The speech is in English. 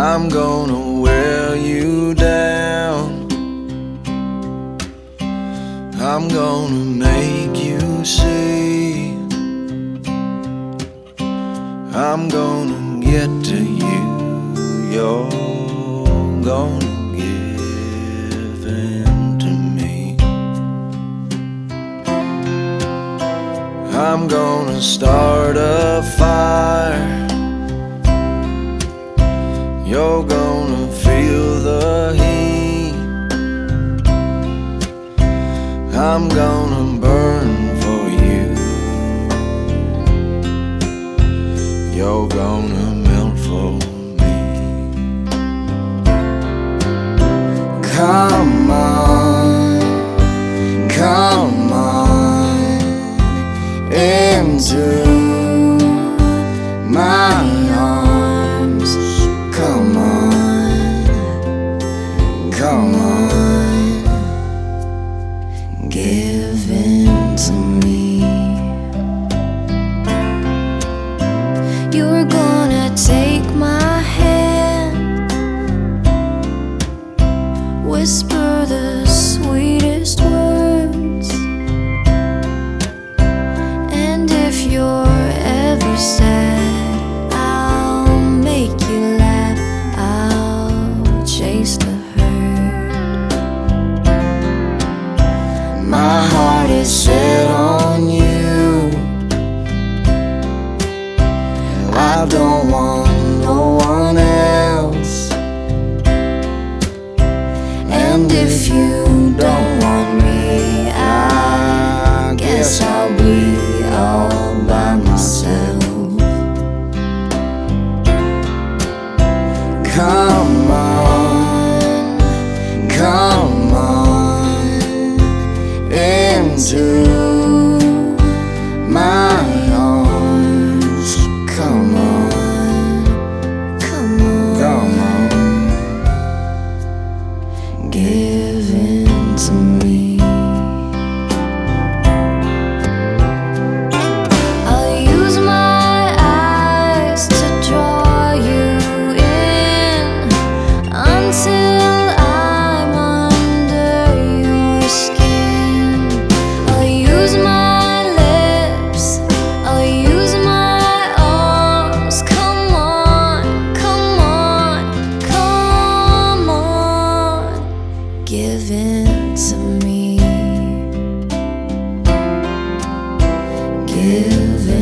I'm gonna wear you down. I'm gonna make you see. I'm gonna get to you. You're gonna give in to me. I'm gonna start a fire. You're gonna feel the heat. I'm gonna burn for you. You're gonna melt for me. Come on, come on into my arms. Come on, come on, give in to me. You're gonna take my hand, whisper the sweetest words, and if you're ever sad, I'll make you laugh. I'll chase the hurt. My heart is set on you. I don't want no one else. And if you don't want me, I guess I'll be all by myself. Come on, come on into my arms. Come on, Come on, come on, give in to me. I'll use my eyes to draw you in until I'm under your skin. I'll use my lips, I'll use my arms. Come on, come on, come on, give in to me. Give in.